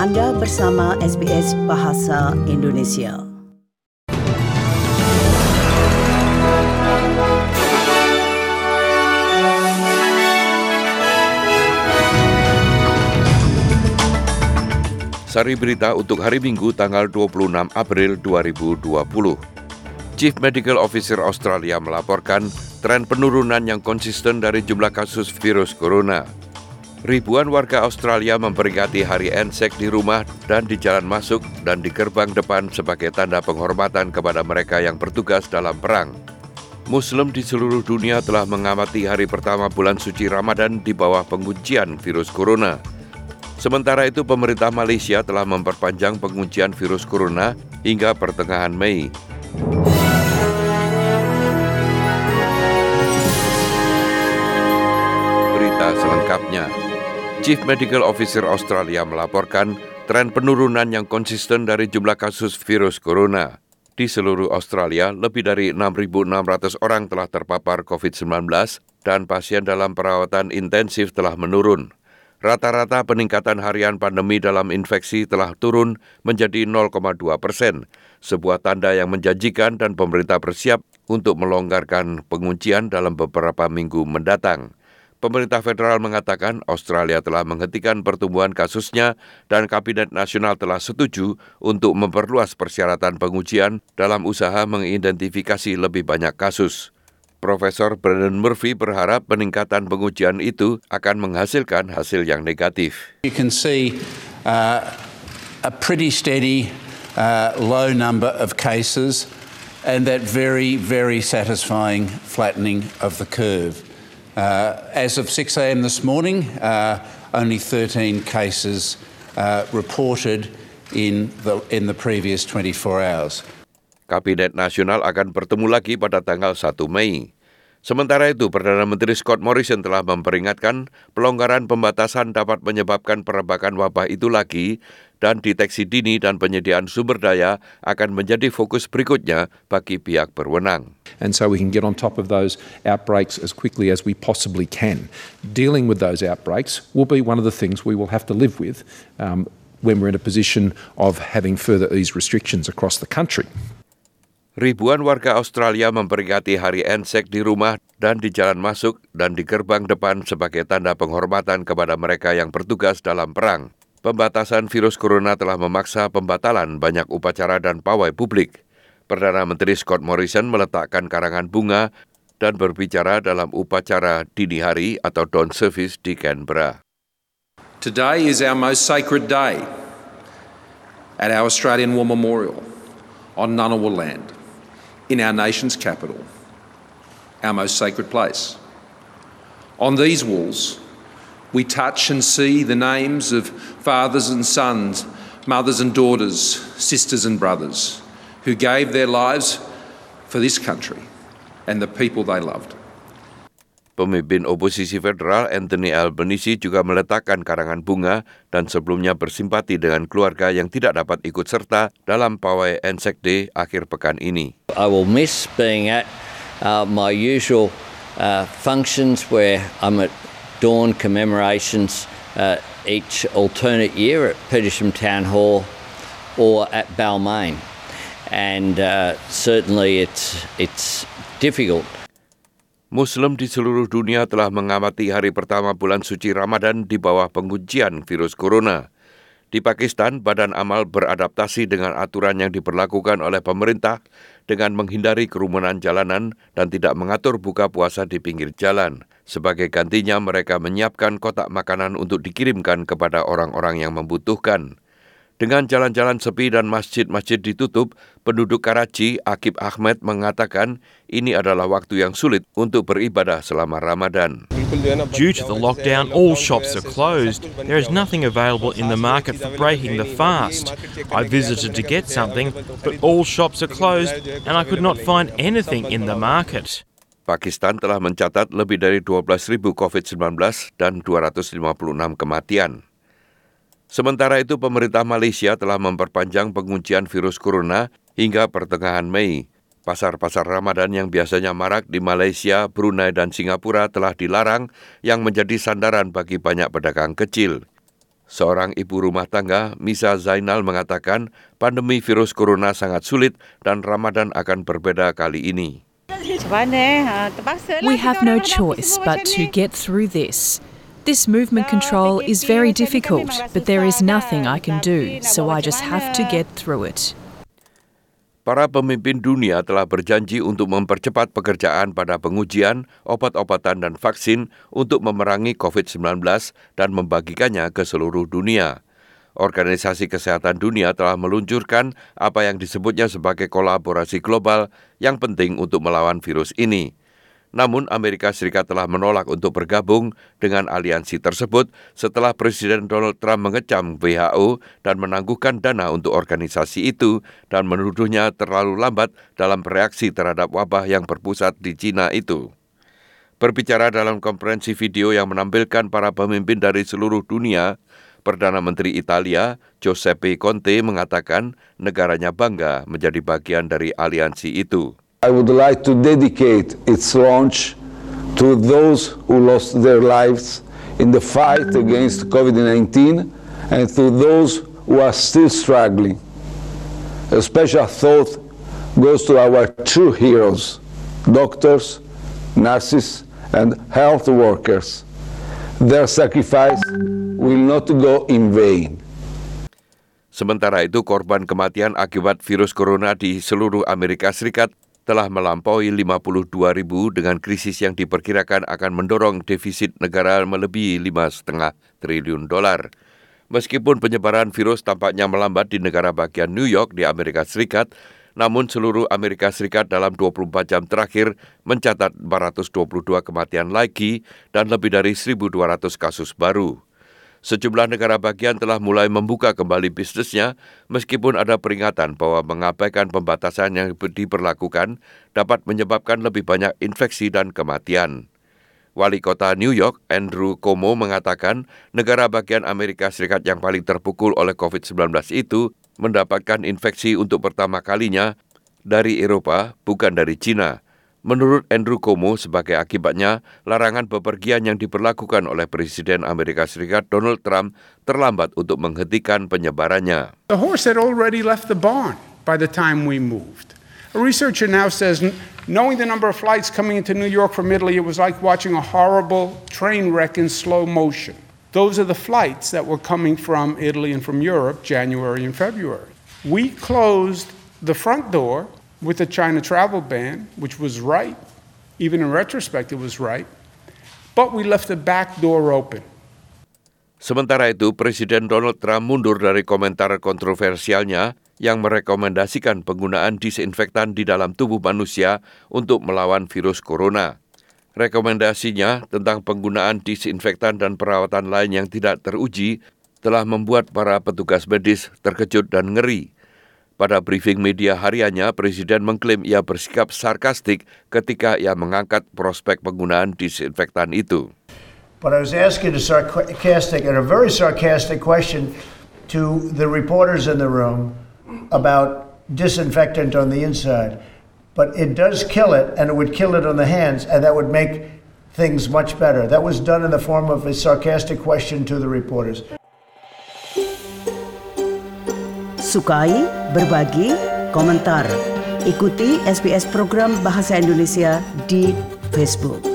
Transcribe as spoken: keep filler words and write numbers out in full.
Anda bersama S B S Bahasa Indonesia. Sari berita untuk hari Minggu tanggal dua puluh enam April dua ribu dua puluh. Chief Medical Officer Australia melaporkan tren penurunan yang konsisten dari jumlah kasus virus corona. Ribuan warga Australia memperingati Hari Anzac di rumah dan di jalan masuk dan di gerbang depan sebagai tanda penghormatan kepada mereka yang bertugas dalam perang. Muslim di seluruh dunia telah mengamati hari pertama bulan suci Ramadan di bawah penguncian virus corona. Sementara itu, pemerintah Malaysia telah memperpanjang penguncian virus corona hingga pertengahan Mei. Berita selengkapnya. Chief Medical Officer Australia melaporkan tren penurunan yang konsisten dari jumlah kasus virus corona. Di seluruh Australia, lebih dari enam ribu enam ratus orang telah terpapar covid sembilan belas dan pasien dalam perawatan intensif telah menurun. Rata-rata peningkatan harian pandemi dalam infeksi telah turun menjadi nol koma dua persen, sebuah tanda yang menjanjikan dan pemerintah bersiap untuk melonggarkan penguncian dalam beberapa minggu mendatang. Pemerintah federal mengatakan Australia telah menghentikan pertumbuhan kasusnya dan Kabinet Nasional telah setuju untuk memperluas persyaratan pengujian dalam usaha mengidentifikasi lebih banyak kasus. Profesor Brendan Murphy berharap peningkatan pengujian itu akan menghasilkan hasil yang negatif. You can see uh, a pretty steady uh, low number of cases and that very, very satisfying flattening of the curve. Uh, as of six a.m. this morning, uh, only thirteen cases uh, reported in the, in the previous twenty-four hours. Kabinet Nasional akan bertemu lagi pada tanggal satu Mei. Sementara itu, Perdana Menteri Scott Morrison telah memperingatkan pelonggaran pembatasan dapat menyebabkan perebakan wabah itu lagi dan deteksi dini dan penyediaan sumber daya akan menjadi fokus berikutnya bagi pihak berwenang. And so we can get on top of those outbreaks as quickly as we possibly can. Dealing with those outbreaks will be one of the things we will have to live with um, when we're in a position of having further ease restrictions across the country. Ribuan warga Australia memperingati Hari Anzac di rumah dan di jalan masuk dan di gerbang depan sebagai tanda penghormatan kepada mereka yang bertugas dalam perang. Pembatasan virus corona telah memaksa pembatalan banyak upacara dan pawai publik. Perdana Menteri Scott Morrison meletakkan karangan bunga dan berbicara dalam upacara dini hari atau dawn service di Canberra. Today is our most sacred day at our Australian War Memorial on Ngunnawal land, in our nation's capital, our most sacred place. On these walls, we touch and see the names of fathers and sons, mothers and daughters, sisters and brothers, who gave their lives for this country and the people they loved. Pemimpin oposisi federal Anthony Albanese juga meletakkan karangan bunga dan sebelumnya bersimpati dengan keluarga yang tidak dapat ikut serta dalam pawai Anzac Day akhir pekan ini. I will miss being at uh, my usual uh, functions where I'm at dawn commemorations uh, each alternate year at Petersham Town Hall or at Balmain. And uh, certainly it's, it's difficult. Muslim di seluruh dunia telah mengamati hari pertama bulan suci Ramadan di bawah penguncian virus corona. Di Pakistan, Badan Amal beradaptasi dengan aturan yang diberlakukan oleh pemerintah dengan menghindari kerumunan jalanan dan tidak mengatur buka puasa di pinggir jalan. Sebagai gantinya, mereka menyiapkan kotak makanan untuk dikirimkan kepada orang-orang yang membutuhkan. Dengan jalan-jalan sepi dan masjid-masjid ditutup, penduduk Karachi, Akib Ahmed, mengatakan ini adalah waktu yang sulit untuk beribadah selama Ramadan. Due to the lockdown, all shops are closed. There is nothing available in the market for breaking the fast. I visited to get something, but all shops are closed and I could not find anything in the market. Pakistan telah mencatat lebih dari dua belas ribu covid sembilan belas dan dua ratus lima puluh enam kematian. Sementara itu, pemerintah Malaysia telah memperpanjang penguncian virus corona hingga pertengahan Mei. Pasar-pasar Ramadan yang biasanya marak di Malaysia, Brunei dan Singapura telah dilarang yang menjadi sandaran bagi banyak pedagang kecil. Seorang ibu rumah tangga, Misa Zainal, mengatakan pandemi virus corona sangat sulit dan Ramadan akan berbeda kali ini. We have no choice but to get through this. This movement control is very difficult, but there is nothing I can do, so I just have to get through it. Para pemimpin dunia telah berjanji untuk mempercepat pekerjaan pada pengujian, obat-obatan dan vaksin untuk memerangi covid sembilan belas dan membagikannya ke seluruh dunia. Organisasi Kesehatan Dunia telah meluncurkan apa yang disebutnya sebagai kolaborasi global yang penting untuk melawan virus ini. Namun Amerika Serikat telah menolak untuk bergabung dengan aliansi tersebut setelah Presiden Donald Trump mengecam W H O dan menangguhkan dana untuk organisasi itu dan menuduhnya terlalu lambat dalam bereaksi terhadap wabah yang berpusat di China itu. Berbicara dalam konferensi video yang menampilkan para pemimpin dari seluruh dunia, Perdana Menteri Italia, Giuseppe Conte, mengatakan negaranya bangga menjadi bagian dari aliansi itu. I would like to dedicate its launch to those who lost their lives in the fight against covid nineteen and to those who are still struggling. A special thought goes to our true heroes, doctors, nurses, and health workers. Their sacrifice will not go in vain. Sementara itu, korban kematian akibat virus corona di seluruh Amerika Serikat telah melampaui lima puluh dua ribu dengan krisis yang diperkirakan akan mendorong defisit negara melebihi lima koma lima triliun dolar. Meskipun penyebaran virus tampaknya melambat di negara bagian New York di Amerika Serikat, namun seluruh Amerika Serikat dalam dua puluh empat jam terakhir mencatat empat ratus dua puluh dua kematian lagi dan lebih dari seribu dua ratus kasus baru. Sejumlah negara bagian telah mulai membuka kembali bisnisnya meskipun ada peringatan bahwa mengabaikan pembatasan yang diberlakukan dapat menyebabkan lebih banyak infeksi dan kematian. Wali kota New York, Andrew Cuomo, mengatakan negara bagian Amerika Serikat yang paling terpukul oleh covid sembilan belas itu mendapatkan infeksi untuk pertama kalinya dari Eropa, bukan dari China. Menurut Andrew Cuomo, sebagai akibatnya, larangan bepergian yang diberlakukan oleh Presiden Amerika Serikat Donald Trump terlambat untuk menghentikan penyebarannya. The horse had already left the barn by the time we moved. A researcher now says, knowing the number of flights coming into New York from Italy, it was like watching a horrible train wreck in slow motion. Those are the flights that were coming from Italy and from Europe, January and February. We closed the front door with the China travel ban, which was right. Even in retrospect, it was right. But we left the back door open. Sementara itu, Presiden Donald Trump mundur dari komentar kontroversialnya yang merekomendasikan penggunaan disinfektan di dalam tubuh manusia untuk melawan virus corona. Rekomendasinya tentang penggunaan disinfektan dan perawatan lain yang tidak teruji telah membuat para petugas medis terkejut dan ngeri. Pada briefing media hariannya, Presiden mengklaim ia bersikap sarkastik ketika ia mengangkat prospek penggunaan disinfektan itu. But I was asking a sarcastic and a very sarcastic question to the reporters in the room about disinfectant on the inside. But it does kill it, and it would kill it on the hands, and that would make things much better. That was done in the form of a sarcastic question to the reporters. Sukai, berbagi, komentar. Ikuti S B S program Bahasa Indonesia di Facebook.